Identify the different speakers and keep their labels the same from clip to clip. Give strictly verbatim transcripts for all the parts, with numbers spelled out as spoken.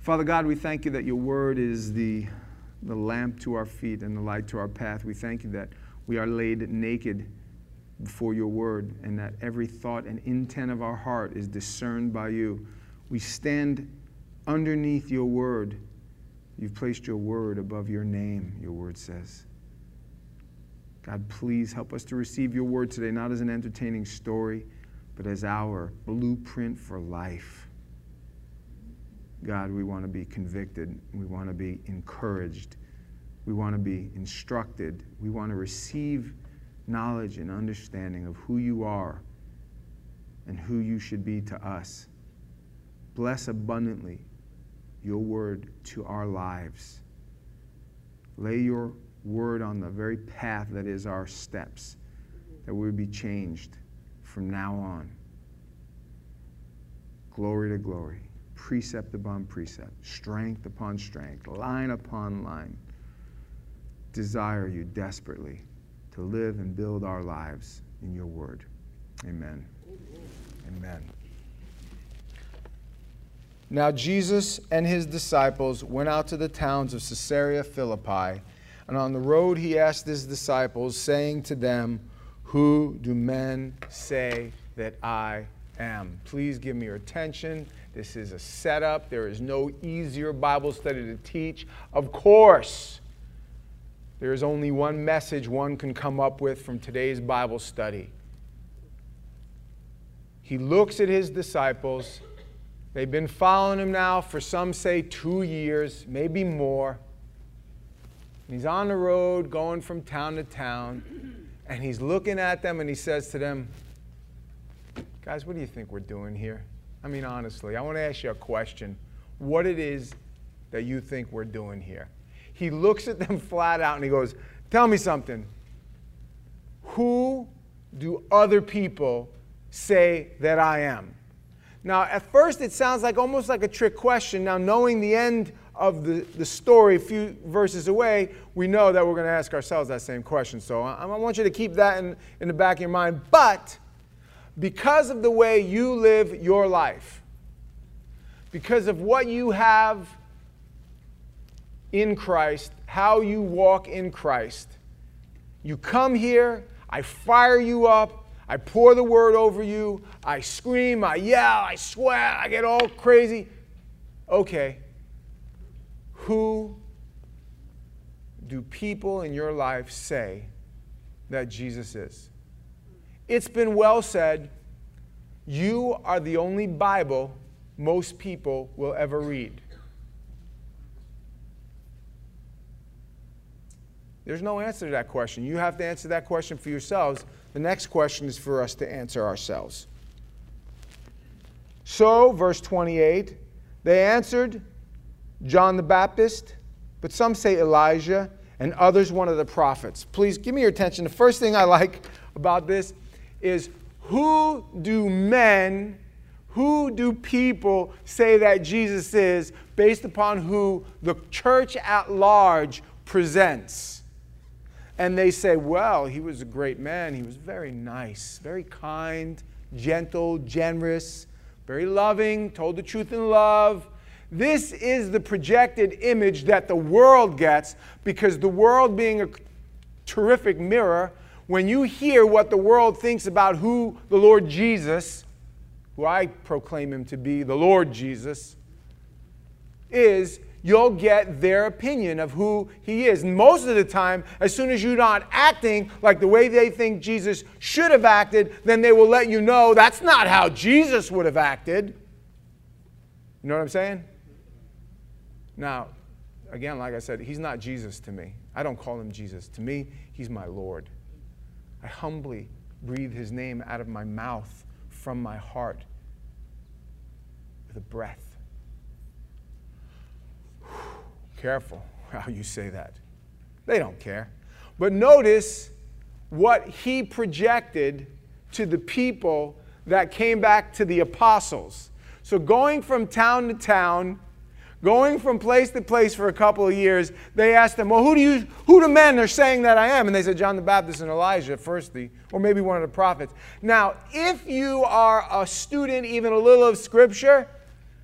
Speaker 1: Father God, we thank you that your word is the, the lamp to our feet and the light to our path. We thank you that we are laid naked before your word and that every thought and intent of our heart is discerned by you. We stand underneath your word. You've placed your word above your name, your word says. God, please help us to receive your word today, not as an entertaining story, but as our blueprint for life. God, we want to be convicted. We want to be encouraged. We want to be instructed. We want to receive knowledge and understanding of who you are and who you should be to us. Bless abundantly your word to our lives. Lay your word on the very path that is our steps, that we would be changed from now on. Glory to glory, precept upon precept, strength upon strength, line upon line. Desire you desperately to live and build our lives in your word. Amen. Amen. Amen. Now Jesus and his disciples went out to the towns of Caesarea Philippi, and on the road he asked his disciples, saying to them, "Who do men say that I am?" Please give me your attention. This is a setup. There is no easier Bible study to teach. Of course, there is only one message one can come up with from today's Bible study. He looks at his disciples. They've been following him now for, some say, two years, maybe more. He's on the road going from town to town, and he's looking at them and he says to them, "Guys, what do you think we're doing here? I mean, honestly, I want to ask you a question. What it is that you think we're doing here?" He looks at them flat out and he goes, "Tell me something. Who do other people say that I am?" Now, at first, it sounds like almost like a trick question. Now, knowing the end of the, the story a few verses away, we know that we're going to ask ourselves that same question. So I, I want you to keep that in, in the back of your mind. But because of the way you live your life, because of what you have in Christ, how you walk in Christ, you come here, I fire you up, I pour the word over you, I scream, I yell, I sweat, I get all crazy. Okay, who do people in your life say that Jesus is? It's been well said, you are the only Bible most people will ever read. There's no answer to that question. You have to answer that question for yourselves. The next question is for us to answer ourselves. So, verse twenty-eight, they answered, "John the Baptist, but some say Elijah, and others one of the prophets." Please give me your attention. The first thing I like about this is, who do men, who do people say that Jesus is, based upon who the church at large presents? And they say, well, he was a great man. He was very nice, very kind, gentle, generous, very loving, told the truth in love. This is the projected image that the world gets, because the world being a terrific mirror, when you hear what the world thinks about who the Lord Jesus, who I proclaim him to be, the Lord Jesus, is, you'll get their opinion of who he is. And most of the time, as soon as you're not acting like the way they think Jesus should have acted, then they will let you know that's not how Jesus would have acted. You know what I'm saying? Now, again, like I said, he's not Jesus to me. I don't call him Jesus. To me, he's my Lord. I humbly breathe his name out of my mouth, from my heart, with a breath. Careful how you say that. They don't care. But notice what he projected to the people that came back to the apostles. So going from town to town, going from place to place for a couple of years, they asked them, well, who do you, who do men are saying that I am? And they said, John the Baptist and Elijah, firstly, or maybe one of the prophets. Now, if you are a student, even a little of Scripture,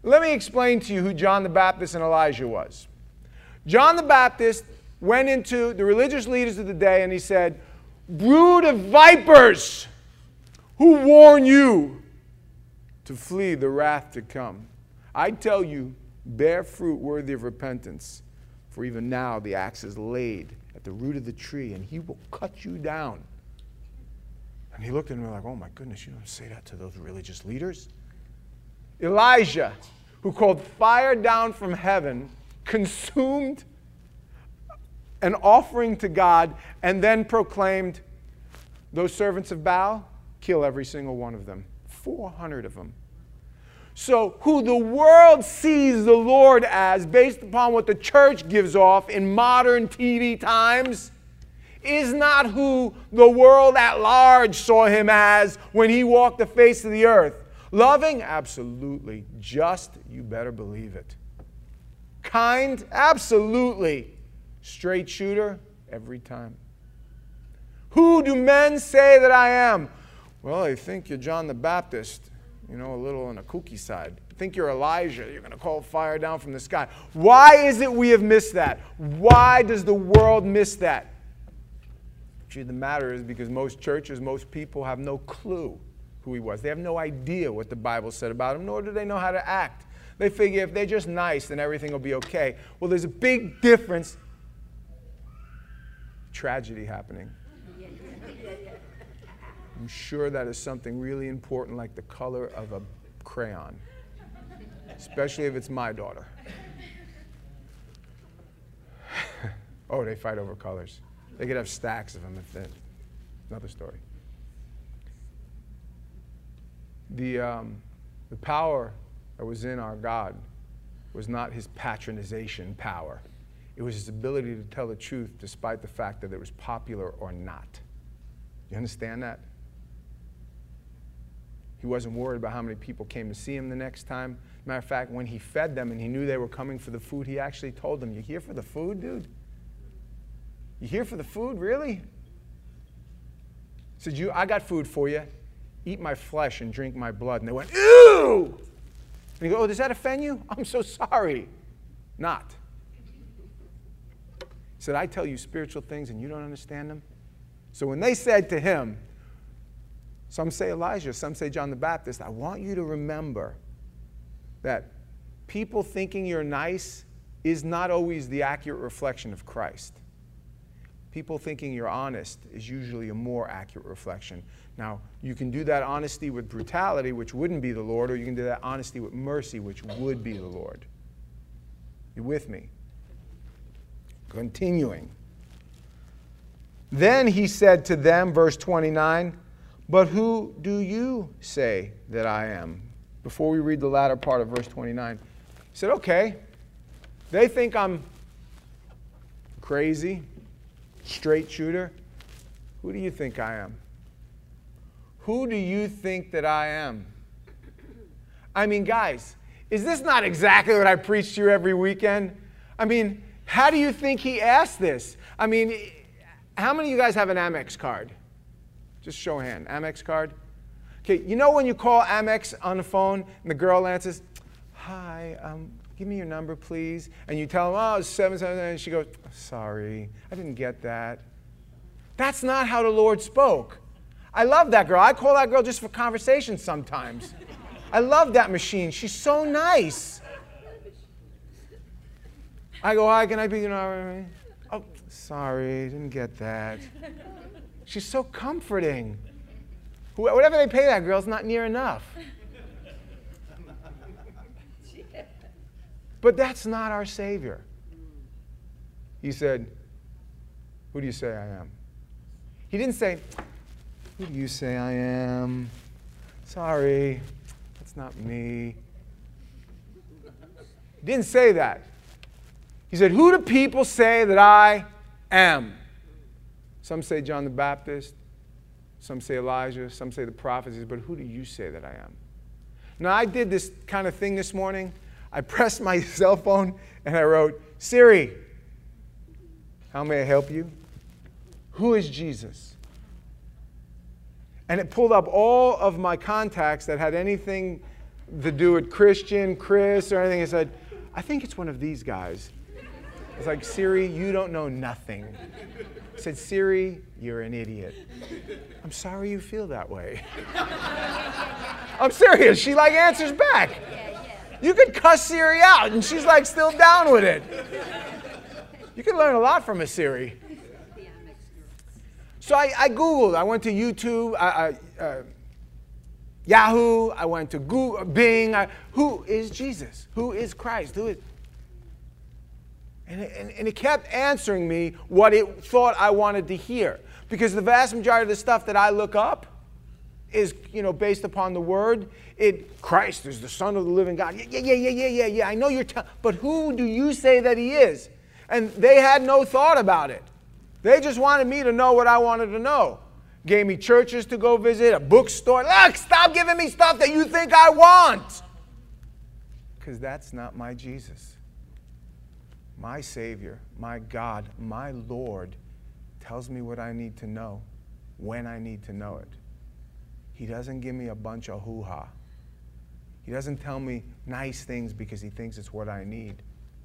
Speaker 1: Let me explain to you who John the Baptist and Elijah was. John the Baptist went into the religious leaders of the day and he said, "Brood of vipers, who warn you to flee the wrath to come? I tell you, bear fruit worthy of repentance, for even now the axe is laid at the root of the tree, and he will cut you down." And he looked at me like, "Oh my goodness, you don't say that to those religious leaders?" Elijah, who called fire down from heaven, consumed an offering to God, and then proclaimed, "Those servants of Baal, kill every single one of them." four hundred of them. So who the world sees the Lord as, based upon what the church gives off in modern T V times, is not who the world at large saw him as when he walked the face of the earth. Loving? Absolutely. Just? You better believe it. Kind? Absolutely. Straight shooter? Every time. Who do men say that I am? Well, they think you're John the Baptist, you know, a little on the kooky side. They think you're Elijah. You're going to call fire down from the sky. Why is it we have missed that? Why does the world miss that? Actually, the matter is because most churches, most people have no clue who he was. They have no idea what the Bible said about him, nor do they know how to act. They figure if they're just nice, then everything will be okay. Well, there's a big difference. Tragedy happening. I'm sure that is something really important, like the color of a crayon, especially if it's my daughter. Oh, they fight over colors. They could have stacks of them if they, another story. The, um, the power that was in our God was not his patronization power. It was his ability to tell the truth despite the fact that it was popular or not. You understand that? He wasn't worried about how many people came to see him the next time. Matter of fact, when he fed them and he knew they were coming for the food, he actually told them, "You here for the food, dude? You here for the food, really?" He said, "You, I got food for you. Eat my flesh and drink my blood." And they went, "Ew!" And he goes, "Oh, does that offend you? I'm so sorry." Not. He said, "I tell you spiritual things and you don't understand them." So when they said to him, some say Elijah, some say John the Baptist, I want you to remember that people thinking you're nice is not always the accurate reflection of Christ. People thinking you're honest is usually a more accurate reflection. Now, you can do that honesty with brutality, which wouldn't be the Lord, or you can do that honesty with mercy, which would be the Lord. You with me? Continuing. Then he said to them, verse twenty-nine, "But who do you say that I am?" Before we read the latter part of verse twenty-nine, he said, okay, they think I'm crazy, straight shooter. Who do you think I am? Who do you think that I am? I mean, guys, is this not exactly what I preach to you every weekend? I mean, how do you think he asked this? I mean, how many of you guys have an Amex card? Just show a hand. Amex card? Okay, you know when you call Amex on the phone and the girl answers, "Hi, um, give me your number, please." And you tell them, "Oh, it's seven seven," and she goes, "Sorry, I didn't get that." That's not how the Lord spoke. I love that girl. I call that girl just for conversation sometimes. I love that machine. She's so nice. I go, "Hi, can I be, you know, oh, sorry, didn't get that." She's so comforting. Whatever they pay that girl is not near enough. But that's not our Savior. He said, "Who do you say I am?" He didn't say, "Who do you say I am? Sorry, that's not me." He didn't say that. He said, "Who do people say that I am?" Some say John the Baptist, some say Elijah, some say the prophets, but who do you say that I am? Now, I did this kind of thing this morning. I pressed my cell phone and I wrote, "Siri, how may I help you? Who is Jesus?" And it pulled up all of my contacts that had anything the dude Christian, Chris, or anything. I said, I think it's one of these guys. It's like, Siri, you don't know nothing. I said, Siri, you're an idiot. I'm sorry you feel that way. I'm serious. She like answers back. You could cuss Siri out, and she's like still down with it. You can learn a lot from a Siri. So I, I Googled. I went to YouTube, I, I, uh, Yahoo. I went to Google, Bing. I, who is Jesus? Who is Christ? Who is? And it, and, and it kept answering me what it thought I wanted to hear. Because the vast majority of the stuff that I look up is, you know, based upon the Word. It, Christ is the Son of the living God. Yeah, yeah, yeah, yeah, yeah, yeah. I know you're telling, but who do you say that He is? And they had no thought about it. They just wanted me to know what I wanted to know. Gave me churches to go visit, a bookstore. Look, stop giving me stuff that you think I want. Because that's not my Jesus. My Savior, my God, my Lord tells me what I need to know when I need to know it. He doesn't give me a bunch of hoo-ha. He doesn't tell me nice things because He thinks it's what I need.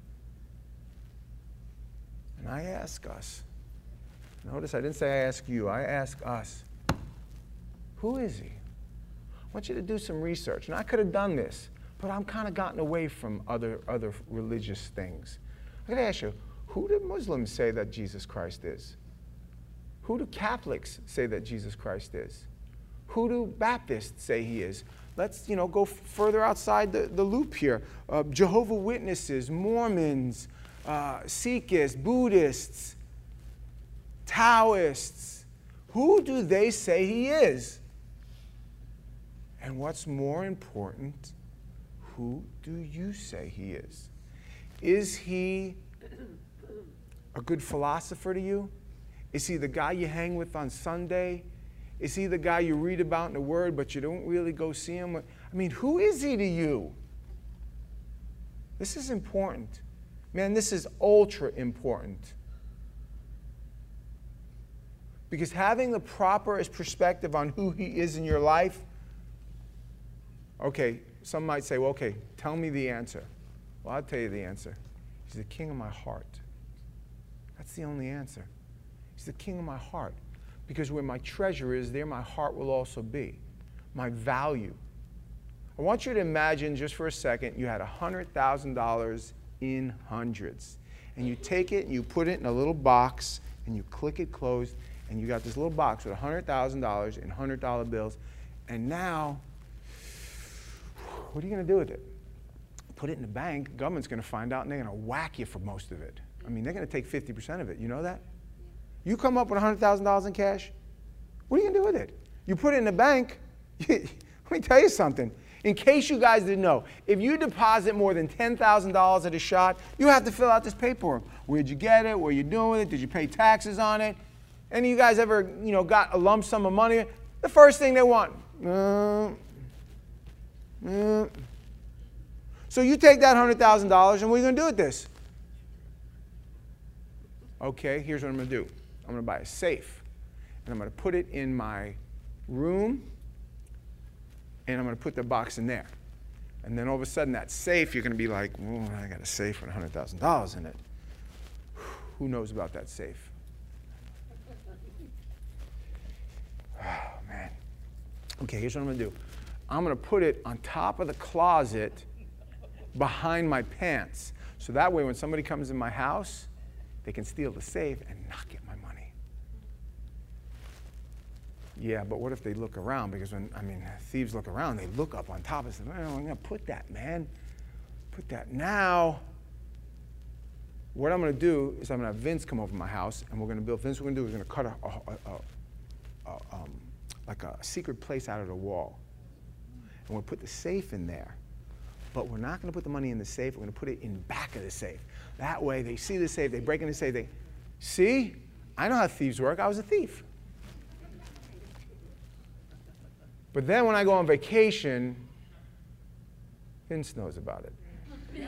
Speaker 1: And I ask us, notice I didn't say I ask you, I ask us, who is He? I want you to do some research. And I could have done this, but I'm kind of gotten away from other, other religious things. I'm going to ask you, who do Muslims say that Jesus Christ is? Who do Catholics say that Jesus Christ is? Who do Baptists say He is? Let's, you know, go further outside the, the loop here. Uh, Jehovah's Witnesses, Mormons, uh, Sikhs, Buddhists, Taoists. Who do they say He is? And what's more important, who do you say He is? Is He a good philosopher to you? Is He the guy you hang with on Sunday? Is He the guy you read about in the Word, but you don't really go see Him? I mean, who is He to you? This is important. Man, this is ultra important. Because having the proper perspective on who He is in your life, okay, some might say, well, okay, tell me the answer. Well, I'll tell you the answer. He's the King of my heart. That's the only answer. He's the King of my heart. Because where my treasure is, there my heart will also be. My value. I want you to imagine just for a second you had one hundred thousand dollars in hundreds. And you take it and you put it in a little box and you click it closed and you got this little box with one hundred thousand dollars in one hundred dollar bills. And now, what are you going to do with it? Put it in the bank, the government's going to find out and they're going to whack you for most of it. I mean, they're going to take fifty percent of it. You know that? You come up with one hundred thousand dollars in cash, what are you going to do with it? You put it in the bank. Let me tell you something. In case you guys didn't know, if you deposit more than ten thousand dollars at a shot, you have to fill out this paperwork. Where'd you get it? What are you doing with it? Did you pay taxes on it? Any of you guys ever, you know, got a lump sum of money? The first thing they want. Uh, uh. So you take that one hundred thousand dollars, and what are you going to do with this? Okay, here's what I'm going to do. I'm going to buy a safe, and I'm going to put it in my room, and I'm going to put the box in there. And then all of a sudden, that safe, you're going to be like, oh, I got a safe with one hundred thousand dollars in it. Who knows about that safe? Oh, man. Okay, here's what I'm going to do. I'm going to put it on top of the closet behind my pants. So that way, when somebody comes in my house, they can steal the safe and not get my money. Yeah, but what if they look around? Because when, I mean, thieves look around, they look up on top and say, well, I'm going to put that, man. Put that now. What I'm going to do is I'm going to have Vince come over to my house, and we're going to build, Vince, what we're going to do is we're going to cut a, a, a, a, um, like a secret place out of the wall. And we'll put the safe in there. But we're not going to put the money in the safe. We're going to put it in back of the safe. That way, they see the safe, they break in the safe, they, see, I know how thieves work. I was a thief. But then when I go on vacation, Vince knows about it.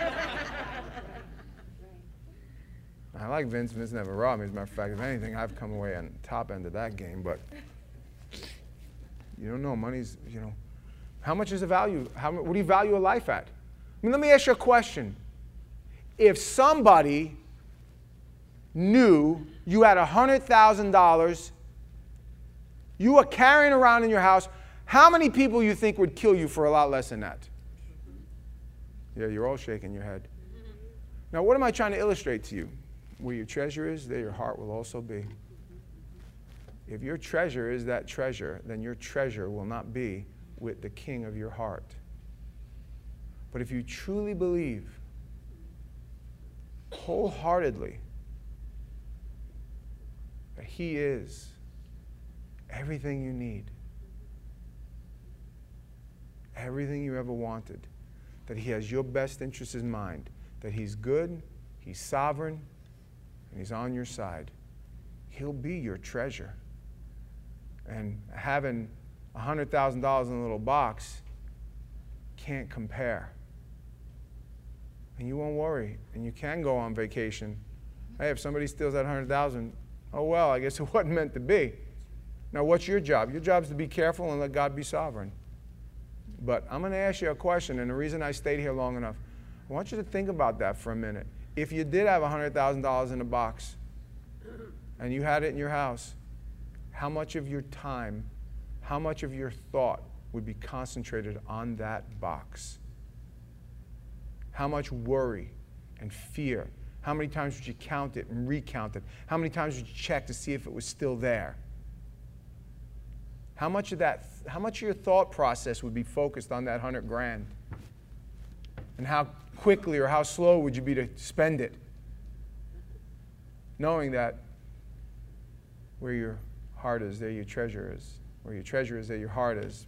Speaker 1: I like Vince. Vince never robbed me. As a matter of fact, if anything, I've come away on the top end of that game. But you don't know. Money's, you know, How much is the value? How, what do you value a life at? I mean, let me ask you a question. If somebody knew you had one hundred thousand dollars, you were carrying around in your house, how many people you think would kill you for a lot less than that? Yeah, you're all shaking your head. Now, what am I trying to illustrate to you? Where your treasure is, there your heart will also be. If your treasure is that treasure, then your treasure will not be with the king of your heart. But if you truly believe, wholeheartedly, that he is everything you need, everything you ever wanted, that he has your best interests in mind, that he's good, he's sovereign, and he's on your side, he'll be your treasure. And having one hundred thousand dollars in a little box can't compare. And you won't worry, and you can go on vacation. Hey, if somebody steals that one hundred thousand dollars, oh well, I guess it wasn't meant to be. Now, what's your job? Your job is to be careful and let God be sovereign. But I'm going to ask you a question, and the reason I stayed here long enough, I want you to think about that for a minute. If you did have one hundred thousand dollars in a box, and you had it in your house, how much of your time, how much of your thought would be concentrated on that box? How much worry and fear? How many times would you count it and recount it? How many times would you check to see if it was still there? How much of that, how much of your thought process would be focused on that hundred grand? And how quickly or how slow would you be to spend it? Knowing that where your heart is, there your treasure is. Where your treasure is, there your heart is.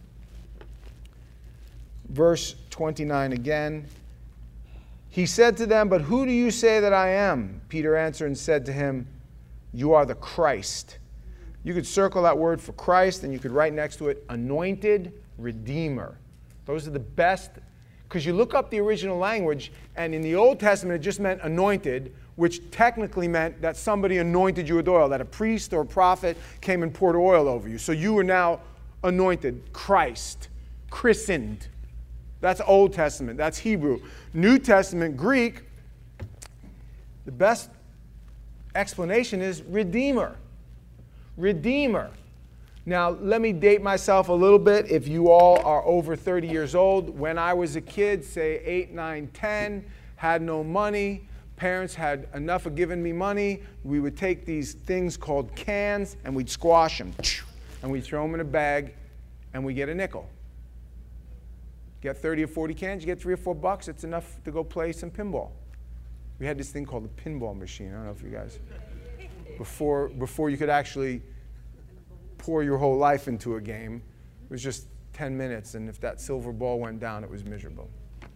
Speaker 1: Verse twenty-nine again. He said to them, "But who do you say that I am?" Peter answered and said to him, "You are the Christ." You could circle that word for Christ, and you could write next to it, anointed Redeemer. Those are the best, because you look up the original language, and in the Old Testament it just meant anointed, which technically meant that somebody anointed you with oil, that a priest or a prophet came and poured oil over you. So you were now anointed, Christ, christened. That's Old Testament. That's Hebrew. New Testament, Greek, the best explanation is Redeemer. Redeemer. Now, let me date myself a little bit. If you all are over thirty years old, when I was a kid, say eight, nine, ten, had no money, parents had enough of giving me money, we would take these things called cans and we'd squash them. And we'd throw them in a bag and we get a nickel. Get thirty or forty cans, you get three or four bucks, it's enough to go play some pinball. We had this thing called the pinball machine. I don't know if you guys, before, before you could actually pour your whole life into a game, it was just ten minutes, and if that silver ball went down, it was miserable.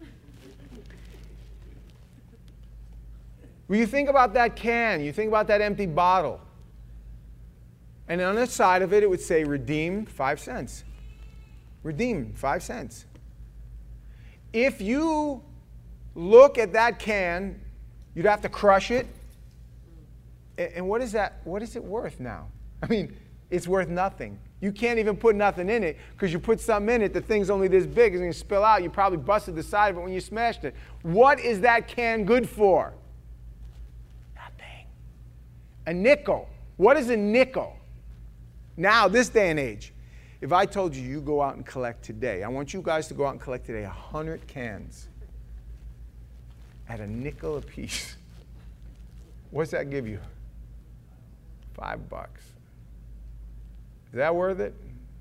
Speaker 1: When you think about that can, you think about that empty bottle, and on the side of it, it would say, redeemed, five cents. Redeemed, five cents. If you look at that can, you'd have to crush it. And what is that? What is it worth now? I mean, it's worth nothing. You can't even put nothing in it, because you put something in it, the thing's only this big, it's going to spill out. You probably busted the side of it when you smashed it. What is that can good for? Nothing. A nickel. What is a nickel? Now, this day and age, if I told you you go out and collect today, I want you guys to go out and collect today one hundred cans at a nickel a piece. What's that give you? Five bucks. Is that worth it?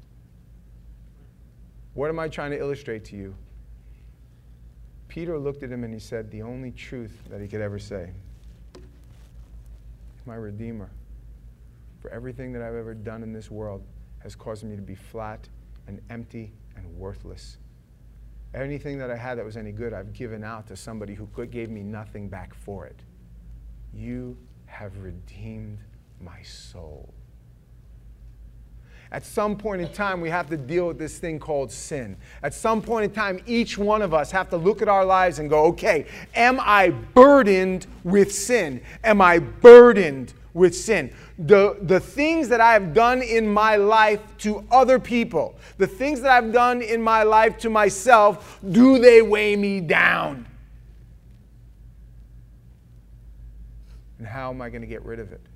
Speaker 1: What am I trying to illustrate to you? Peter looked at him and he said the only truth that he could ever say. My Redeemer, for everything that I've ever done in this world has caused me to be flat and empty and worthless. Anything that I had that was any good, I've given out to somebody who gave me nothing back for it. You have redeemed my soul. At some point in time, we have to deal with this thing called sin. At some point in time, each one of us have to look at our lives and go, okay, am I burdened with sin? Am I burdened with sin. The, the things that I have done in my life to other people, the things that I've done in my life to myself, do they weigh me down? And how am I going to get rid of it?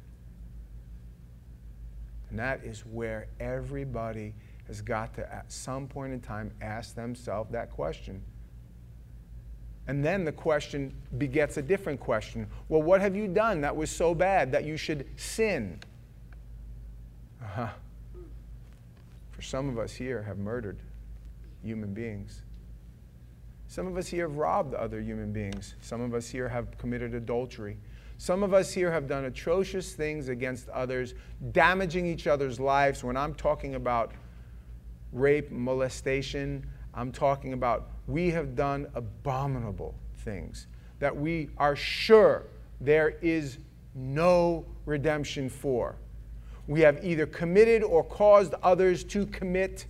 Speaker 1: And that is where everybody has got to, at some point in time, ask themselves that question. And then the question begets a different question. Well, what have you done that was so bad that you should sin? Uh-huh. For some of us here have murdered human beings. Some of us here have robbed other human beings. Some of us here have committed adultery. Some of us here have done atrocious things against others, damaging each other's lives. When I'm talking about rape, molestation, I'm talking about we have done abominable things that we are sure there is no redemption for. We have either committed or caused others to commit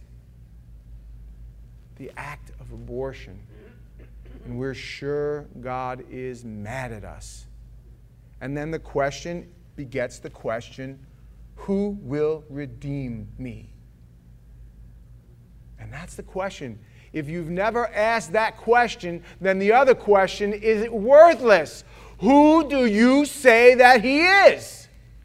Speaker 1: the act of abortion. And we're sure God is mad at us. And then the question begets the question, who will redeem me? And that's the question. If you've never asked that question, then the other question is worthless. Who do you say that he is?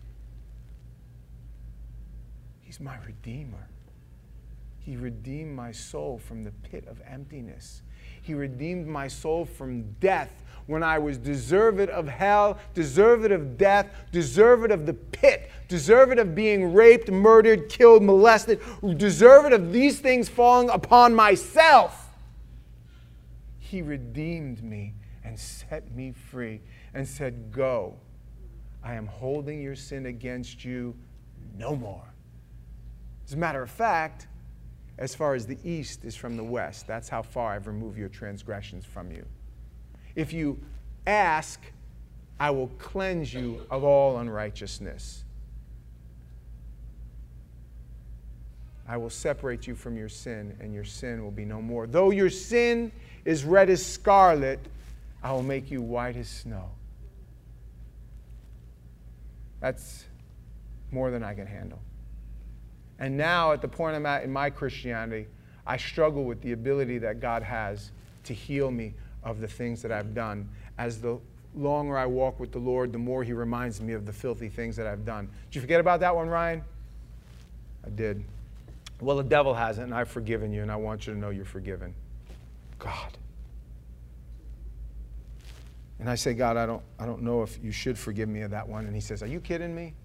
Speaker 1: He's my Redeemer. He redeemed my soul from the pit of emptiness. He redeemed my soul from death when I was deserved of hell, deserved of death, deserved of the pit, deserved of being raped, murdered, killed, molested, deserved of these things falling upon myself. He redeemed me and set me free and said, go. I am holding your sin against you no more. As a matter of fact, as far as the east is from the west, that's how far I've removed your transgressions from you. If you ask, I will cleanse you of all unrighteousness. I will separate you from your sin, and your sin will be no more. Though your sin is red as scarlet, I will make you white as snow. That's more than I can handle. And now, at the point I'm at in my Christianity, I struggle with the ability that God has to heal me of the things that I've done. As the longer I walk with the Lord, the more he reminds me of the filthy things that I've done. Did you forget about that one, Ryan? I did. Well, the devil hasn't, and I've forgiven you, and I want you to know you're forgiven. God. And I say, God, I don't, I don't know if you should forgive me of that one. And he says, are you kidding me?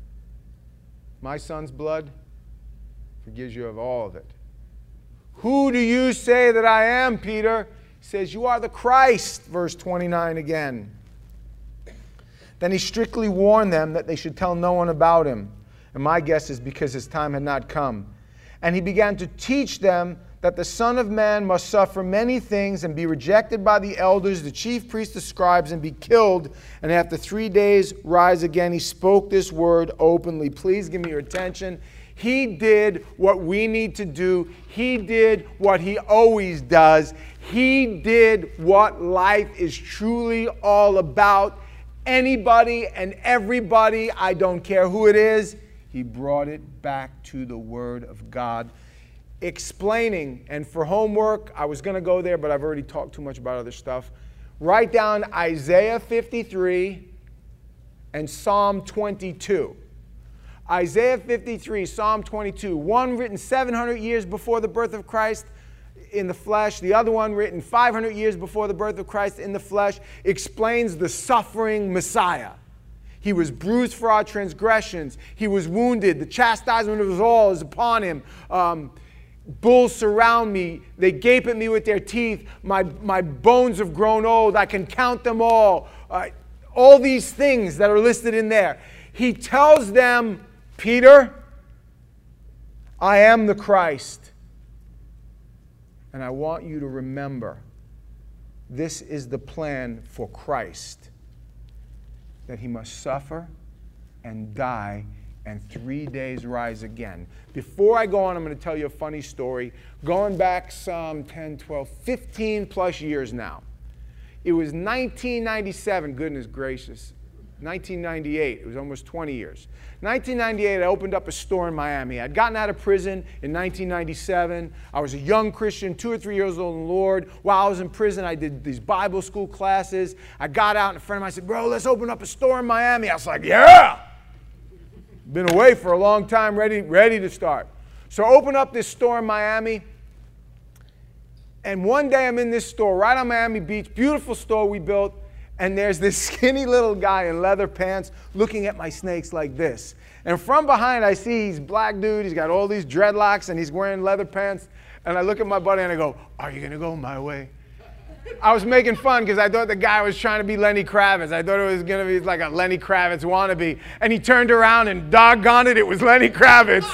Speaker 1: My son's blood forgives you of all of it. Who do you say that I am, Peter? He says, you are the Christ, verse twenty-nine again. Then he strictly warned them that they should tell no one about him. And my guess is because his time had not come. And he began to teach them that the Son of Man must suffer many things and be rejected by the elders, the chief priests, the scribes, and be killed, and after three days rise again. He spoke this word openly. Please give me your attention. He did what we need to do. He did what he always does. He did what life is truly all about. Anybody and everybody, I don't care who it is, he brought it back to the Word of God. Explaining, and for homework, I was going to go there, but I've already talked too much about other stuff. Write down Isaiah fifty-three and Psalm twenty-two. Isaiah fifty-three, Psalm twenty-two, one written seven hundred years before the birth of Christ in the flesh, the other one written five hundred years before the birth of Christ in the flesh, explains the suffering Messiah. He was bruised for our transgressions. He was wounded. The chastisement of us all is upon him. Um, Bulls surround me. They gape at me with their teeth. My, my bones have grown old. I can count them all. Uh, all these things that are listed in there. He tells them, Peter, I am the Christ. And I want you to remember, this is the plan for Christ. That he must suffer and die and three days rise again. Before I go on, I'm going to tell you a funny story. Going back some ten, twelve, fifteen plus years now. It was nineteen ninety-seven, goodness gracious. nineteen ninety-eight. It was almost twenty years. nineteen ninety-eight, I opened up a store in Miami. I'd gotten out of prison in nineteen ninety-seven. I was a young Christian, two or three years old in the Lord. While I was in prison, I did these Bible school classes. I got out, and a friend of mine said, bro, let's open up a store in Miami. I was like, yeah! Been away for a long time, ready, ready to start. So I opened up this store in Miami. And one day I'm in this store right on Miami Beach, beautiful store we built, and there's this skinny little guy in leather pants looking at my snakes like this. And from behind I see he's a black dude, he's got all these dreadlocks and he's wearing leather pants. And I look at my buddy and I go, are you going to go my way? I was making fun because I thought the guy was trying to be Lenny Kravitz. I thought it was going to be like a Lenny Kravitz wannabe. And he turned around and doggone it, it was Lenny Kravitz.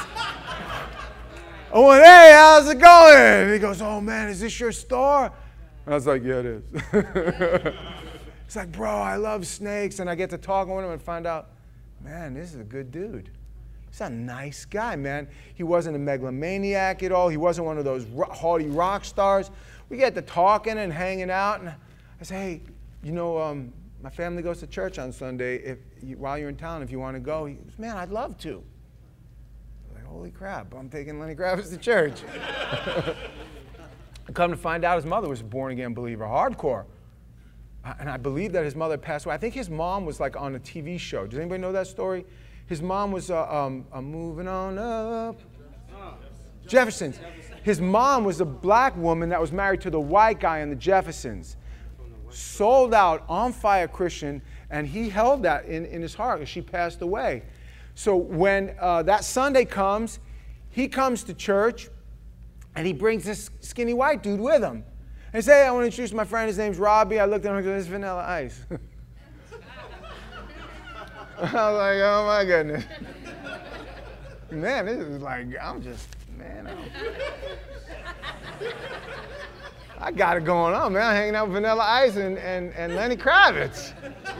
Speaker 1: I went, hey, how's it going? And he goes, oh, man, is this your store? And I was like, yeah, it is. It's like, bro, I love snakes. And I get to talking with him and find out, man, this is a good dude. He's a nice guy, man. He wasn't a megalomaniac at all. He wasn't one of those haughty rock stars. We get to talking and hanging out. And I say, hey, you know, um, my family goes to church on Sunday. If you, while you're in town, if you want to go. He goes, man, I'd love to. Holy crap, I'm taking Lenny Kravitz to church. I come to find out his mother was a born-again believer, hardcore. And I believe that his mother passed away. I think his mom was like on a T V show. Does anybody know that story? His mom was uh, um, uh, moving on up. Jeffersons. His mom was a black woman that was married to the white guy in the Jeffersons. Sold out, on fire Christian, and he held that in, in his heart because she passed away. So when uh, that Sunday comes, he comes to church, and he brings this skinny white dude with him. And he says, hey, I want to introduce my friend. His name's Robbie. I looked at him and I go, this is Vanilla Ice. I was like, oh, my goodness. Man, this is like, I'm just, man, I'm, I got it going on, man. I'm hanging out with Vanilla Ice and, and, and Lenny Kravitz.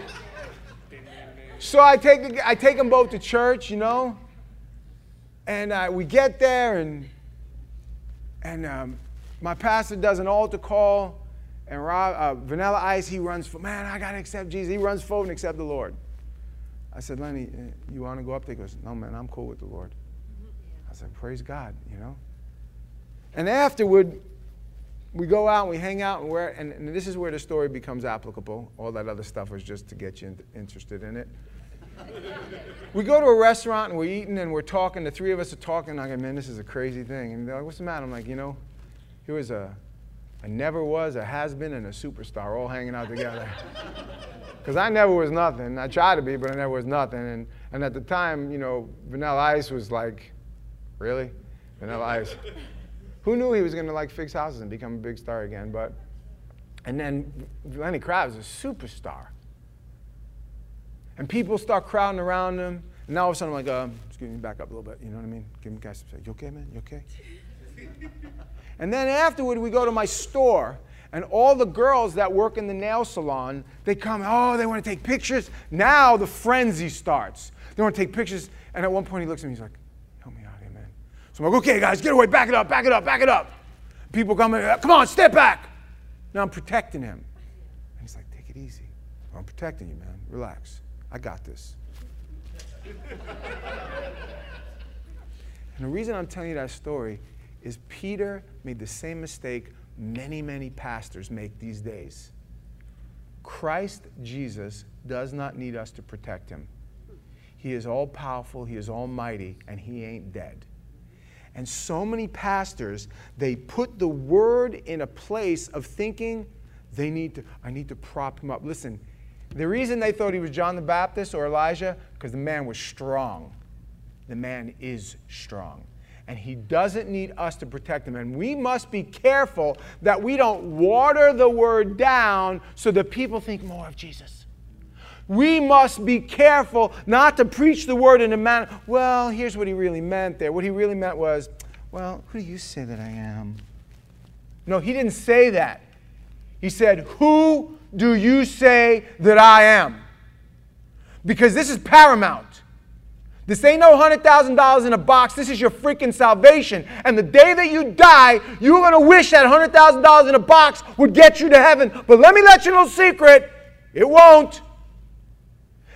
Speaker 1: So I take, I take them both to church, you know, and uh, we get there, and, and um, my pastor does an altar call, and Rob, uh, Vanilla Ice, he runs for, man, I got to accept Jesus. He runs forward and accept the Lord. I said, Lenny, you want to go up there? He goes, no, man, I'm cool with the Lord. I said, praise God, you know. And afterward, we go out and we hang out, and, we're, and, and this is where the story becomes applicable. All that other stuff was just to get you interested in it. We go to a restaurant and we're eating and we're talking. The three of us are talking. I go, man, this is a crazy thing. And they're like, what's the matter? I'm like, you know, he was a, a never was, a has been, and a superstar all hanging out together. Because I never was nothing. I tried to be, but I never was nothing. And, and at the time, you know, Vanilla Ice was like, really? Vanilla Ice. Who knew he was going to like fix houses and become a big star again? But, and then Lenny Kravitz is a superstar. And people start crowding around him. And now all of a sudden I'm like, uh, excuse me, back up a little bit. You know what I mean? Give him guys say, you okay, man? You okay? And then afterward, we go to my store. And all the girls that work in the nail salon, they come, oh, they want to take pictures. Now the frenzy starts. They want to take pictures. And at one point he looks at me, he's like, help me out here, man. So I'm like, okay, guys, get away, back it up, back it up, back it up. People come in, come on, step back. Now I'm protecting him. And he's like, take it easy. I'm protecting you, man. Relax. I got this. And the reason I'm telling you that story is Peter made the same mistake many, many pastors make these days. Christ Jesus does not need us to protect him. He is all-powerful, he is almighty, and he ain't dead. And so many pastors, they put the word in a place of thinking they need to, I need to prop him up. Listen, the reason they thought he was John the Baptist or Elijah, because the man was strong. The man is strong. And he doesn't need us to protect him. And we must be careful that we don't water the word down so that people think more of Jesus. We must be careful not to preach the word in a manner, well, here's what he really meant there. What he really meant was, well, who do you say that I am? No, he didn't say that. He said, who do you say that I am? Because this is paramount. This ain't no one hundred thousand dollars in a box. This is your freaking salvation. And the day that you die, you're going to wish that one hundred thousand dollars in a box would get you to heaven. But let me let you know a secret. It won't.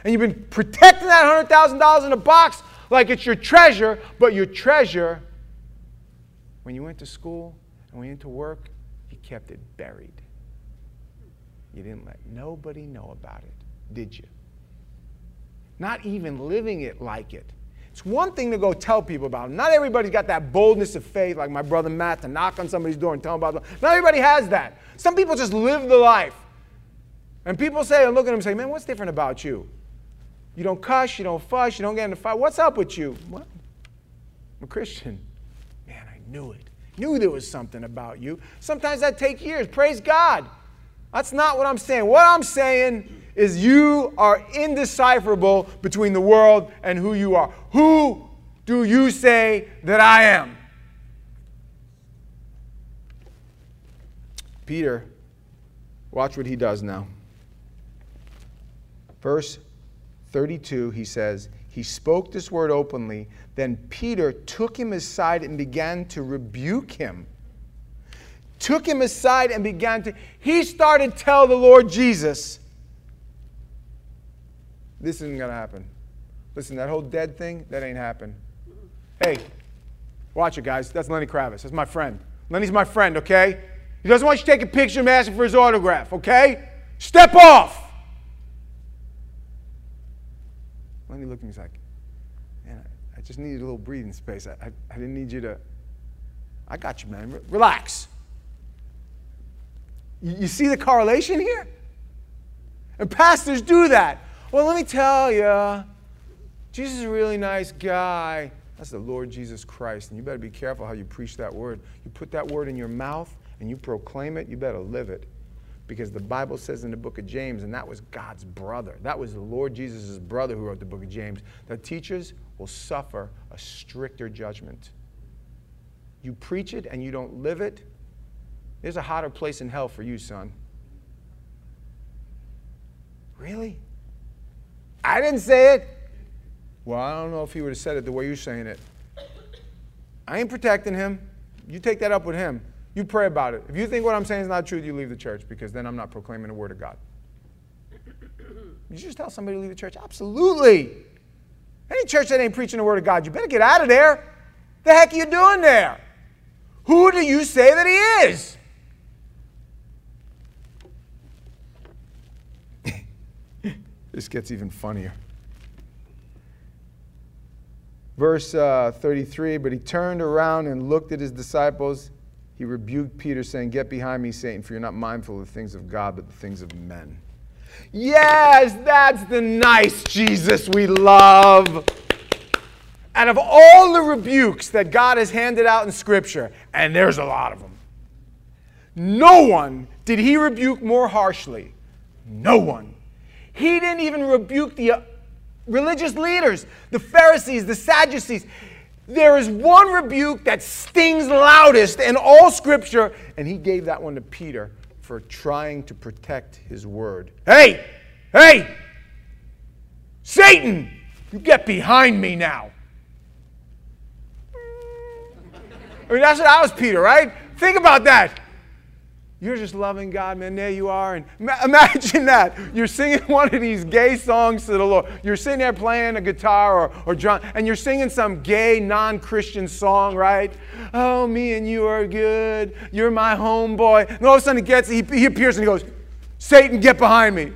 Speaker 1: And you've been protecting that one hundred thousand dollars in a box like it's your treasure, but your treasure, when you went to school and when you went to work, you kept it buried. You didn't let nobody know about it, did you? Not even living it like it. It's one thing to go tell people about it. Not everybody's got that boldness of faith like my brother Matt to knock on somebody's door and tell them about it. Not everybody has that. Some people just live the life. And people say, and look at them and say, man, what's different about you? You don't cuss, you don't fuss, you don't get in a fight. What's up with you? What? I'm a Christian. Man, I knew it. Knew there was something about you. Sometimes that takes years. Praise God. That's not what I'm saying. What I'm saying is you are indecipherable between the world and who you are. Who do you say that I am? Peter, watch what he does now. Verse thirty-two, he says, he spoke this word openly. Then Peter took him aside and began to rebuke him. Took him aside and began to, he started to tell the Lord Jesus, this isn't going to happen. Listen, that whole dead thing, that ain't happen. Hey, watch it, guys. That's Lenny Kravitz. That's my friend. Lenny's my friend, okay? He doesn't want you to take a picture of him asking for his autograph, okay? Step off! Lenny looked at me, he's like, man, I, I just needed a little breathing space. I, I, I didn't need you to, I got you, man. Re- relax. You, you see the correlation here? And pastors do that. Well, let me tell you, Jesus is a really nice guy. That's the Lord Jesus Christ. And you better be careful how you preach that word. You put that word in your mouth and you proclaim it, you better live it. Because the Bible says in the book of James, and that was God's brother. That was the Lord Jesus' brother who wrote the book of James, that teachers will suffer a stricter judgment. You preach it and you don't live it, there's a hotter place in hell for you, son. Really? I didn't say it. Well, I don't know if he would have said it the way you're saying it. I ain't protecting him. You take that up with him. You pray about it. If you think what I'm saying is not true, you leave the church, because then I'm not proclaiming the word of God. You just tell somebody to leave the church? Absolutely. Any church that ain't preaching the word of God, you better get out of there. The heck are you doing there? Who do you say that he is? This gets even funnier. Verse uh, thirty-three, but he turned around and looked at his disciples. He rebuked Peter, saying, get behind me, Satan, for you're not mindful of the things of God, but the things of men. Yes, that's the nice Jesus we love. Out of all the rebukes that God has handed out in Scripture, and there's a lot of them, no one did he rebuke more harshly. No one. He didn't even rebuke the uh, religious leaders, the Pharisees, the Sadducees. There is one rebuke that stings loudest in all Scripture, and he gave that one to Peter for trying to protect his word. Hey, hey, Satan, you get behind me now. I mean, that's what I was, Peter, right? Think about that. You're just loving God, man. There you are. And imagine that. You're singing one of these gay songs to the Lord. You're sitting there playing a guitar or, or drum, and you're singing some gay, non-Christian song, right? Oh, me and you are good. You're my homeboy. And all of a sudden he gets, he, he appears and he goes, Satan, get behind me.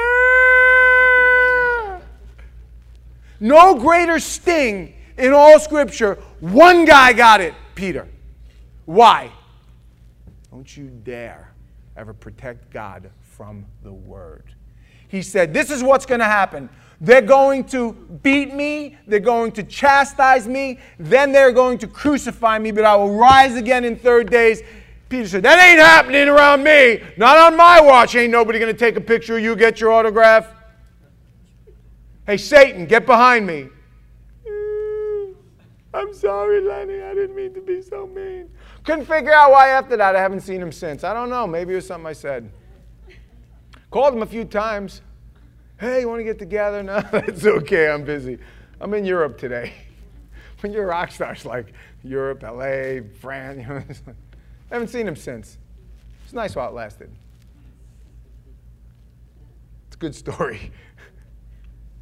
Speaker 1: Ah! No greater sting in all Scripture. One guy got it, Peter. Why? Don't you dare ever protect God from the word. He said, this is what's going to happen. They're going to beat me. They're going to chastise me. Then they're going to crucify me, but I will rise again in third days. Peter said, that ain't happening around me. Not on my watch. Ain't nobody going to take a picture of you, get your autograph. Hey, Satan, get behind me. I'm sorry, Lenny. I didn't mean to be so mean. Couldn't figure out why after that. I haven't seen him since. I don't know. Maybe it was something I said. Called him a few times. Hey, you want to get together? No, it's okay. I'm busy. I'm in Europe today. When you're a rock star, it's like Europe, L A, France. You know, it's like, I haven't seen him since. It's nice while it lasted. It's a good story.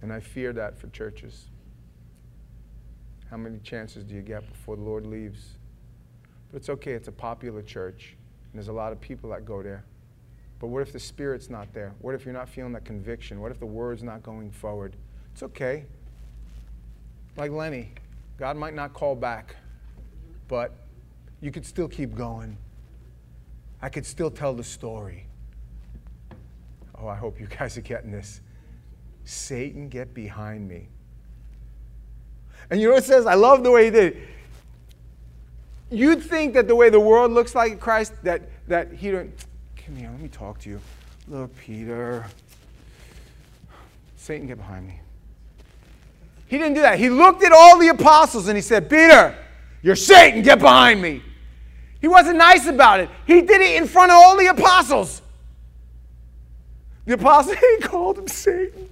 Speaker 1: And I fear that for churches. How many chances do you get before the Lord leaves? But it's okay, it's a popular church, and there's a lot of people that go there. But what if the Spirit's not there? What if you're not feeling that conviction? What if the Word's not going forward? It's okay. Like Lenny, God might not call back, but you could still keep going. I could still tell the story. Oh, I hope you guys are getting this. Satan, get behind me. And you know what it says? I love the way he did it. You'd think that the way the world looks like Christ, that, that he don't, come here, let me talk to you. Look, Peter. Satan, get behind me. He didn't do that. He looked at all the apostles and he said, Peter, you're Satan, get behind me. He wasn't nice about it. He did it in front of all the apostles. The apostles, he called him Satan.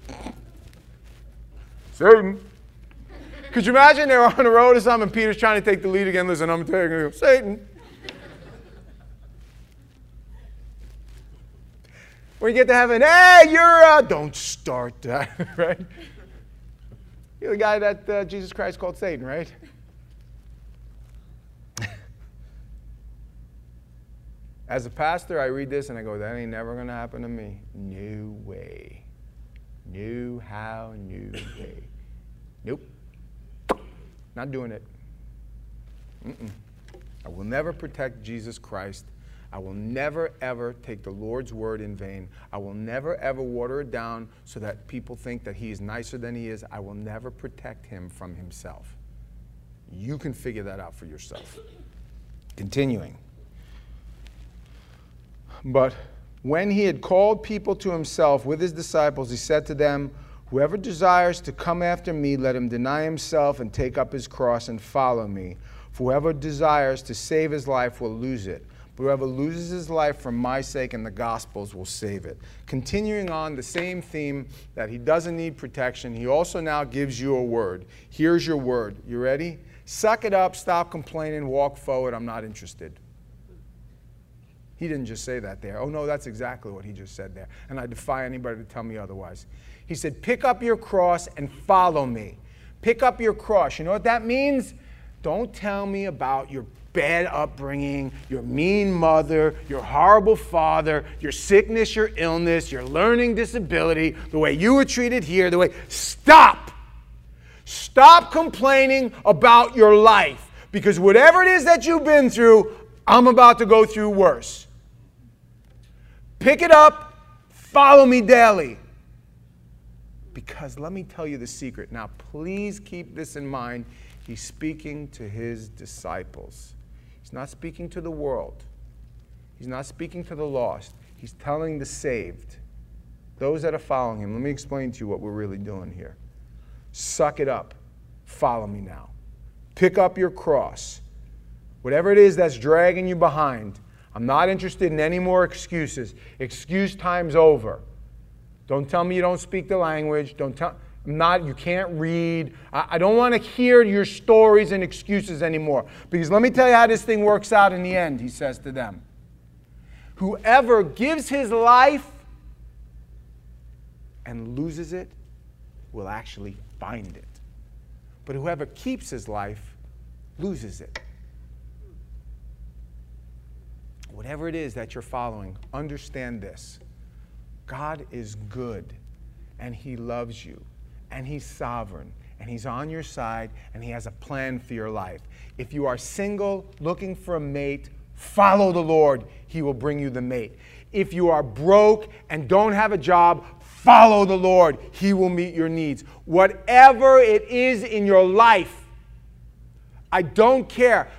Speaker 1: Satan. Could you imagine they were on the road or something and Peter's trying to take the lead again? Listen, I'm taking you. Satan. When you get to heaven, hey, you're, uh, don't start that, right? You're the guy that uh, Jesus Christ called Satan, right? As a pastor, I read this and I go, that ain't never going to happen to me. No way. No how, no way. Nope. Not doing it. Mm-mm. I will never protect Jesus Christ. I will never, ever take the Lord's word in vain. I will never, ever water it down so that people think that he is nicer than he is. I will never protect him from himself. You can figure that out for yourself. Continuing. But when he had called people to himself with his disciples, he said to them, whoever desires to come after me, let him deny himself and take up his cross and follow me. For whoever desires to save his life will lose it. But whoever loses his life for my sake and the gospel's will save it. Continuing on the same theme that he doesn't need protection, he also now gives you a word. Here's your word. You ready? Suck it up, stop complaining, walk forward. I'm not interested. He didn't just say that there. Oh, no, that's exactly what he just said there. And I defy anybody to tell me otherwise. He said, pick up your cross and follow me. Pick up your cross. You know what that means? Don't tell me about your bad upbringing, your mean mother, your horrible father, your sickness, your illness, your learning disability, the way you were treated here, the way... Stop! Stop complaining about your life. Because whatever it is that you've been through, I'm about to go through worse. Pick it up, follow me daily. Because let me tell you the secret. Now, please keep this in mind. He's speaking to his disciples. He's not speaking to the world. He's not speaking to the lost. He's telling the saved, those that are following him. Let me explain to you what we're really doing here. Suck it up. Follow me now. Pick up your cross. Whatever it is that's dragging you behind, I'm not interested in any more excuses. Excuse time's over. Don't tell me you don't speak the language. Don't tell... I'm not, you can't read. I, I don't want to hear your stories and excuses anymore. Because let me tell you how this thing works out in the end, he says to them. Whoever gives his life and loses it will actually find it. But whoever keeps his life loses it. Whatever it is that you're following, understand this. God is good, and he loves you. And he's sovereign, and he's on your side, and he has a plan for your life. If you are single, looking for a mate, follow the Lord. He will bring you the mate. If you are broke and don't have a job, follow the Lord. He will meet your needs. Whatever it is in your life, I don't care.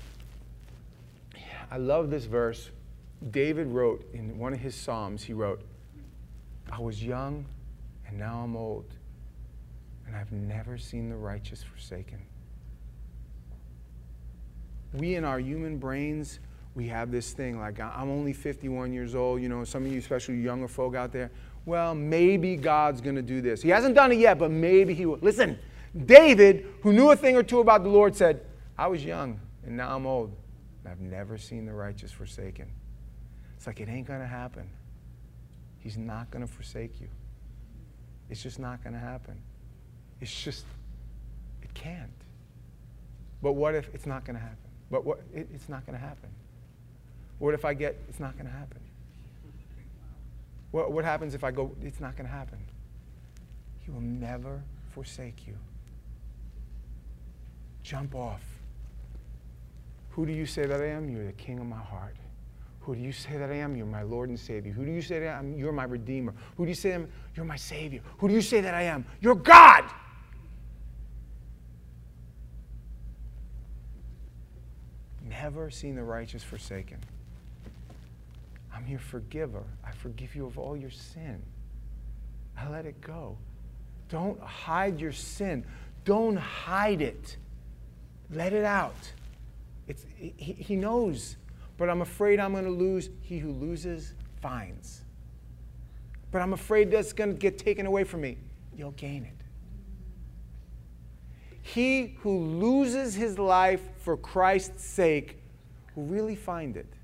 Speaker 1: I love this verse. David wrote in one of his Psalms, he wrote, I was young, and now I'm old. And I've never seen the righteous forsaken. We in our human brains, we have this thing like, I'm only fifty-one years old. You know, some of you, especially younger folk out there, well, maybe God's going to do this. He hasn't done it yet, but maybe he will. Listen, David, who knew a thing or two about the Lord, said, I was young, and now I'm old. And I've never seen the righteous forsaken. It's like, it ain't going to happen. He's not going to forsake you. It's just not going to happen. It's just, it can't. But what if it's not going to happen? But what, it, it's not going to happen. What if I get, it's not going to happen. What, what happens if I go, it's not going to happen. He will never forsake you. Jump off. Who do you say that I am? You're the king of my heart. Who do you say that I am? You're my Lord and Savior. Who do you say that I am? You're my Redeemer. Who do you say that I am? You're my Savior. Who do you say that I am? You're God. Never seen the righteous forsaken. I'm your forgiver. I forgive you of all your sin. I let it go. Don't hide your sin. Don't hide it. Let it out. It's, he, he knows. But I'm afraid I'm going to lose. He who loses finds. But I'm afraid that's going to get taken away from me. You'll gain it. He who loses his life for Christ's sake will really find it.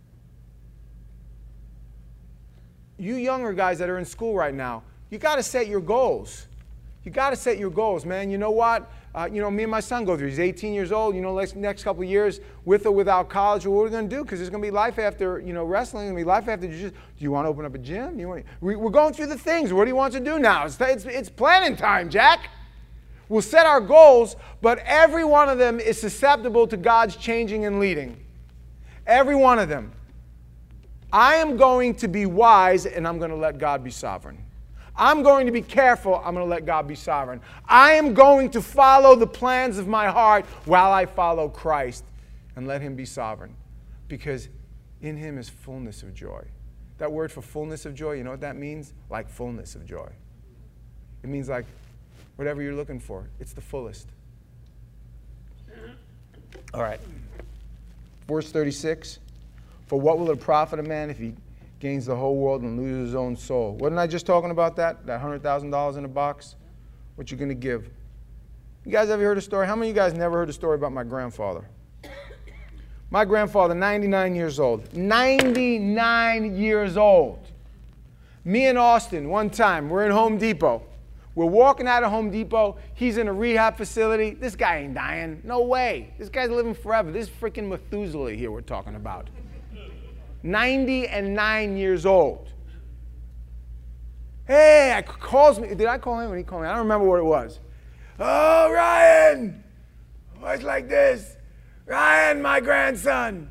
Speaker 1: You younger guys that are in school right now, you got to set your goals. You got to set your goals, man. You know what? Uh, you know, me and my son go through. He's eighteen years old. You know, next, next couple of years, with or without college, what are we going to do? Because there's going to be life after, you know, wrestling. There's going to be life after jiu-jitsu. Do you want to open up a gym? Do you want to, we, we're going through the things. What do you want to do now? It's, it's, it's planning time, Jack. We'll set our goals, but every one of them is susceptible to God's changing and leading. Every one of them. I am going to be wise, and I'm going to let God be sovereign. I'm going to be careful. I'm going to let God be sovereign. I am going to follow the plans of my heart while I follow Christ and let him be sovereign. Because in him is fullness of joy. That word for fullness of joy, you know what that means? Like fullness of joy. It means like whatever you're looking for. It's the fullest. All right. Verse thirty-six. For what will it profit a man if he gains the whole world and loses his own soul? Wasn't I just talking about that? That one hundred thousand dollars in a box? What you going to give? You guys ever heard a story? How many of you guys never heard a story about my grandfather? My grandfather, ninety-nine years old. ninety-nine years old. Me and Austin, one time, we're in Home Depot. We're walking out of Home Depot. He's in a rehab facility. This guy ain't dying. No way. This guy's living forever. This is freaking Methuselah here we're talking about. ninety and nine years old. Hey, I calls me. Did I call him when he called me? I don't remember what it was. Oh, Ryan. Voice like this. Ryan, my grandson.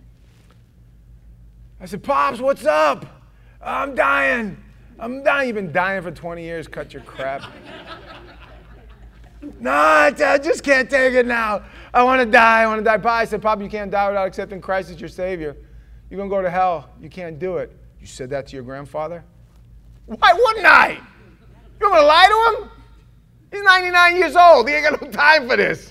Speaker 1: I said, Pops, what's up? I'm dying. I'm dying. You've been dying for twenty years. Cut your crap. No, I just can't take it now. I want to die. I want to die. Pop, I said, Pop, you can't die without accepting Christ as your Savior. You're going to go to hell. You can't do it. You said that to your grandfather? Why wouldn't I? You want to lie to him? He's ninety-nine years old. He ain't got no time for this.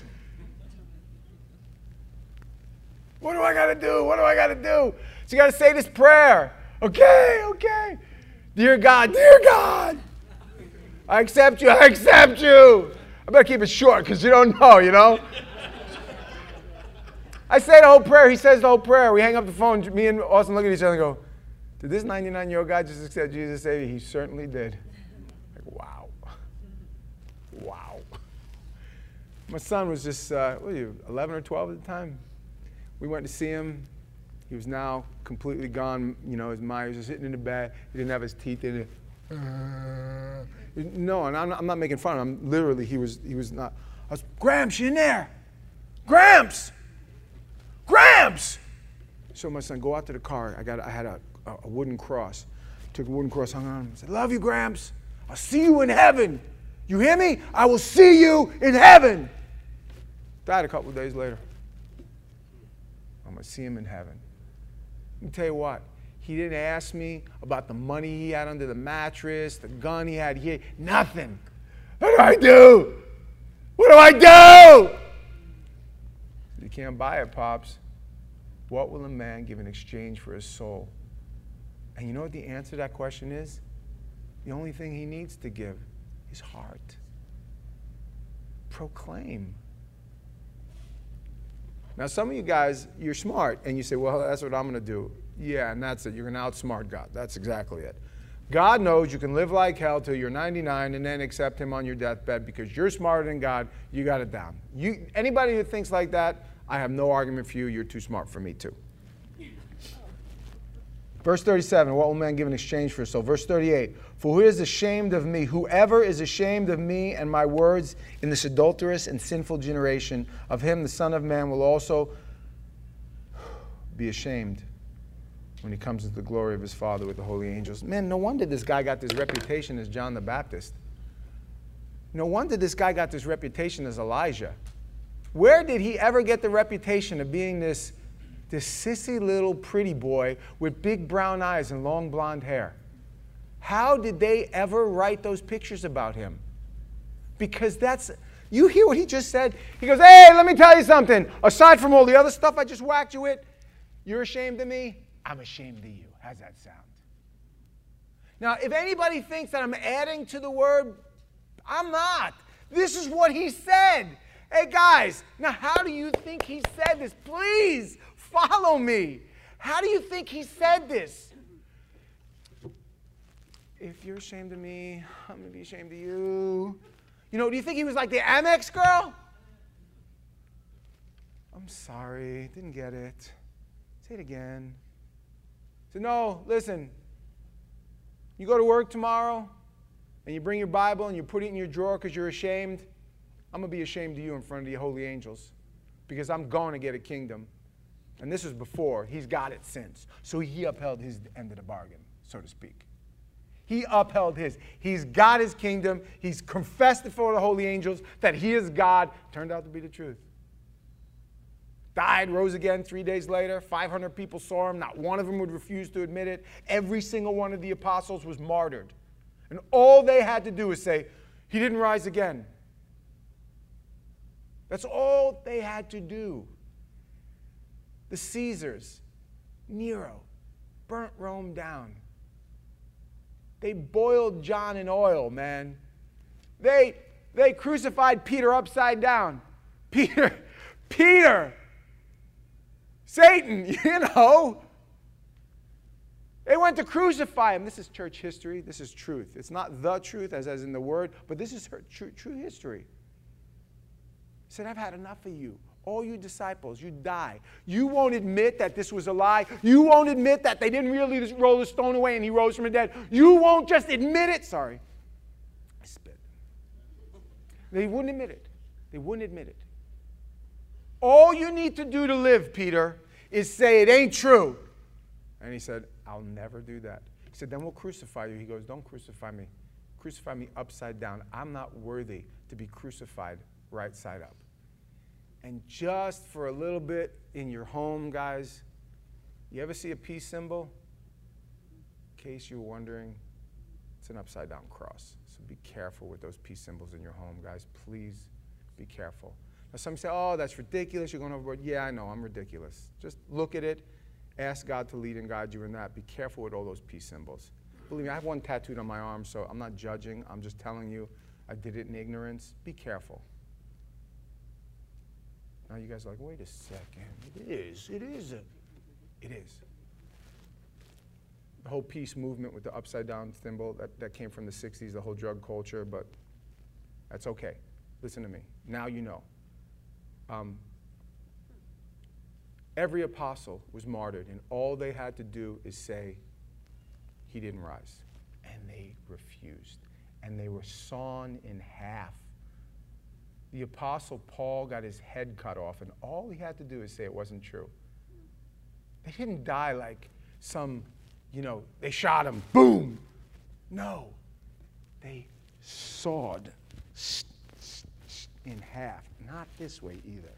Speaker 1: What do I got to do? What do I got to do? So you got to say this prayer. Okay, okay. Dear God, dear God, I accept you. I accept you. I better keep it short because you don't know, you know? I say the whole prayer. He says the whole prayer. We hang up the phone. Me and Austin look at each other and go, did this ninety-nine-year-old guy just accept Jesus as Savior? He certainly did. Like, wow. Wow. My son was just, uh, what are you, eleven or twelve at the time? We went to see him. He was now completely gone. You know, his mind was just sitting in the bed. He didn't have his teeth in it. Uh, no, and I'm not, I'm not making fun of him. I'm literally, he was, he was not. I was, Gramps, you in there? Gramps! Gramps! So my son, go out to the car. I got, I had a, a wooden cross. Took a wooden cross, hung on him. Said, love you, Gramps. I'll see you in heaven. You hear me? I will see you in heaven. Died a couple of days later. I'm going to see him in heaven. Let me tell you what. He didn't ask me about the money he had under the mattress, the gun he had here. Nothing. What do I do? What do I do? You can't buy it, Pops. What will a man give in exchange for his soul? And you know what the answer to that question is? The only thing he needs to give is heart. Proclaim. Now, some of you guys, you're smart, and you say, well, that's what I'm going to do. Yeah, and that's it. You're going to outsmart God. That's exactly it. God knows you can live like hell till you're ninety-nine and then accept him on your deathbed because you're smarter than God. You got it down. You, anybody who thinks like that, I have no argument for you. You're too smart for me too. Verse thirty-seven, what will man give in exchange for his soul? Verse thirty-eight, for who is ashamed of me? Whoever is ashamed of me and my words in this adulterous and sinful generation, of him the Son of Man will also be ashamed when he comes into the glory of his Father with the holy angels. Man, no wonder this guy got this reputation as John the Baptist. No wonder this guy got this reputation as Elijah. Where did he ever get the reputation of being this, this sissy little pretty boy with big brown eyes and long blonde hair? How did they ever write those pictures about him? Because that's, you hear what he just said? He goes, hey, let me tell you something. Aside from all the other stuff I just whacked you with, you're ashamed of me? I'm ashamed of you. How's that sound? Now, if anybody thinks that I'm adding to the word, I'm not. This is what he said. Hey, guys, now how do you think he said this? Please follow me. How do you think he said this? If you're ashamed of me, I'm going to be ashamed of you. You know, do you think he was like the Amex girl? I'm sorry, didn't get it. Say it again. So no, listen. You go to work tomorrow and you bring your Bible and you put it in your drawer because you're ashamed. I'm going to be ashamed of you in front of the holy angels because I'm going to get a kingdom. And this was before. He's got it since. So he upheld his end of the bargain, so to speak. He upheld his. He's got his kingdom. He's confessed before the holy angels that he is God. Turned out to be the truth. Died, rose again three days later. five hundred people saw him. Not one of them would refuse to admit it. Every single one of the apostles was martyred. And all they had to do was say, he didn't rise again. That's all they had to do. The Caesars, Nero, burnt Rome down. They boiled John in oil, man. They, they crucified Peter upside down. Peter, Peter, Satan, you know. They went to crucify him. This is church history. This is truth. It's not the truth as, as in the word, but this is her, true, true history. He said, I've had enough of you. All you disciples, you die. You won't admit that this was a lie. You won't admit that they didn't really roll the stone away and he rose from the dead. You won't just admit it. Sorry. I spit. They wouldn't admit it. They wouldn't admit it. All you need to do to live, Peter, is say it ain't true. And he said, I'll never do that. He said, then we'll crucify you. He goes, don't crucify me. Crucify me upside down. I'm not worthy to be crucified right side up. And just for a little bit in your home, guys, you ever see a peace symbol? In case you were wondering, it's an upside down cross. So be careful with those peace symbols in your home, guys. Please be careful. Now some say, oh, that's ridiculous. You're going overboard. Yeah, I know, I'm ridiculous. Just look at it. Ask God to lead and guide you in that. Be careful with all those peace symbols. Believe me, I have one tattooed on my arm, so I'm not judging. I'm just telling you I did it in ignorance. Be careful. Now you guys are like, wait a second. It is. It is. A, it is. The whole peace movement with the upside down symbol, that, that came from the sixties, the whole drug culture, but that's okay. Listen to me. Now you know. Um, every apostle was martyred, and all they had to do is say, he didn't rise. And they refused. And they were sawn in half. The Apostle Paul got his head cut off, and all he had to do is say it wasn't true. They didn't die like some, you know, they shot him, boom. No. They sawed in half. Not this way either.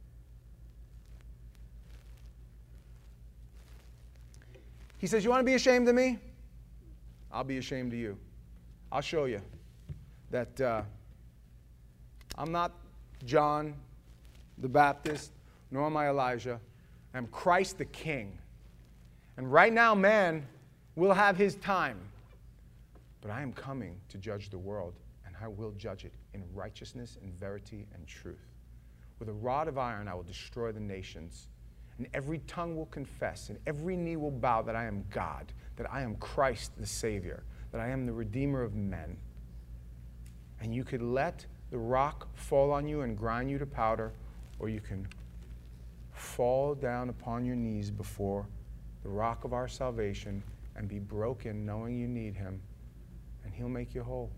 Speaker 1: He says, you want to be ashamed of me? I'll be ashamed of you. I'll show you that uh, I'm not John the Baptist, nor am I Elijah. I'm Christ the King. And right now, man will have his time. But I am coming to judge the world, and I will judge it in righteousness and verity and truth. With a rod of iron, I will destroy the nations. And every tongue will confess, and every knee will bow that I am God, that I am Christ the Savior, that I am the Redeemer of men. And you could let the rock fall on you and grind you to powder, or you can fall down upon your knees before the rock of our salvation and be broken knowing you need him, and he'll make you whole.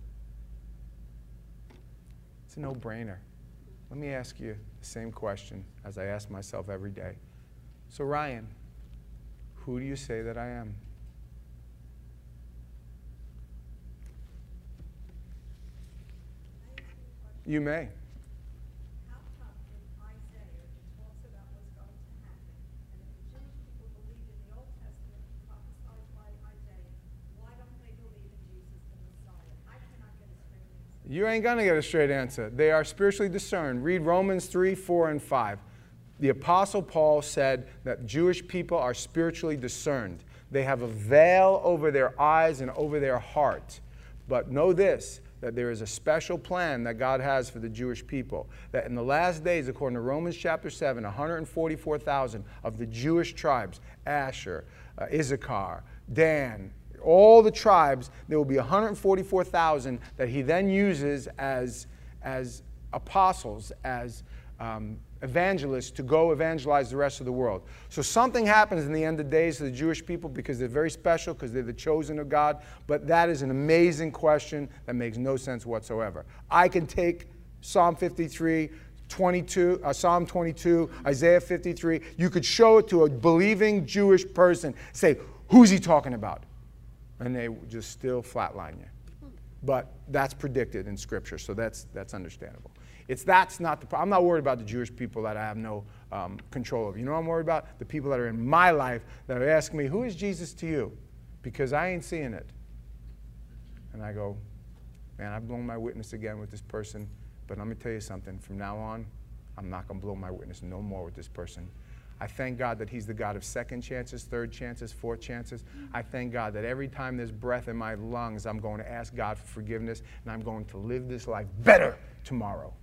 Speaker 1: It's a no-brainer. Let me ask you the same question as I ask myself every day. So Ryan, who do you say that I am? You may.
Speaker 2: How come in Isaiah it talks about what's going to happen, and if the Jewish people believed in the Old Testament prophesied by Isaiah, why don't they believe in Jesus the Messiah? I cannot get a straight answer.
Speaker 1: You ain't going to get a straight answer. They are spiritually discerned. Read Romans three, four, and five. The Apostle Paul said that Jewish people are spiritually discerned. They have a veil over their eyes and over their heart. But know this, that there is a special plan that God has for the Jewish people. That in the last days, according to Romans chapter seven, one hundred forty-four thousand of the Jewish tribes, Asher, uh, Issachar, Dan, all the tribes, there will be one hundred forty-four thousand that he then uses as, as apostles, as um, evangelists to go evangelize the rest of the world. So something happens in the end of days to the Jewish people because they're very special, because they're the chosen of God. But that is an amazing question that makes no sense whatsoever. I can take Psalm fifty-three, twenty-two, uh, Psalm twenty-two, Isaiah fifty-three. You could show it to a believing Jewish person, say, who's he talking about? And they just still flatline you. But that's predicted in Scripture, so that's, that's understandable. It's that's not the problem. I'm not worried about the Jewish people that I have no um, control over. You know what I'm worried about? The people that are in my life that are asking me, who is Jesus to you? Because I ain't seeing it. And I go, man, I've blown my witness again with this person, but let me tell you something. From now on, I'm not going to blow my witness no more with this person. I thank God that he's the God of second chances, third chances, fourth chances. I thank God that every time there's breath in my lungs, I'm going to ask God for forgiveness, and I'm going to live this life better tomorrow.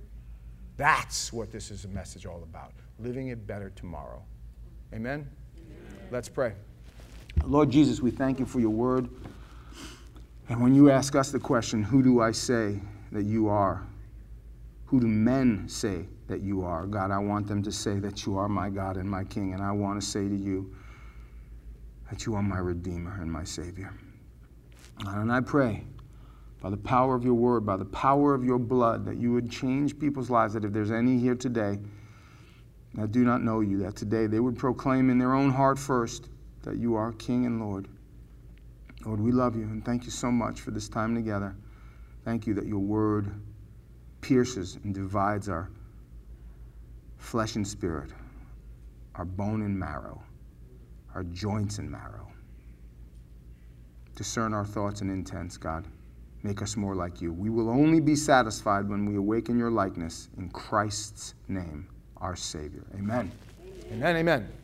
Speaker 1: That's what this is a message all about, living it better tomorrow. Amen? Amen? Let's pray. Lord Jesus, we thank you for your word. And when you ask us the question, who do I say that you are? Who do men say that you are? God, I want them to say that you are my God and my King. And I want to say to you that you are my Redeemer and my Savior. And I pray, by the power of your word, by the power of your blood, that you would change people's lives, that if there's any here today that do not know you, that today they would proclaim in their own heart first that you are King and Lord. Lord, we love you, and thank you so much for this time together. Thank you that your word pierces and divides our flesh and spirit, our bone and marrow, our joints and marrow. Discern our thoughts and intents, God. Make us more like you. We will only be satisfied when we awaken your likeness in Christ's name, our Savior. Amen. Amen, amen.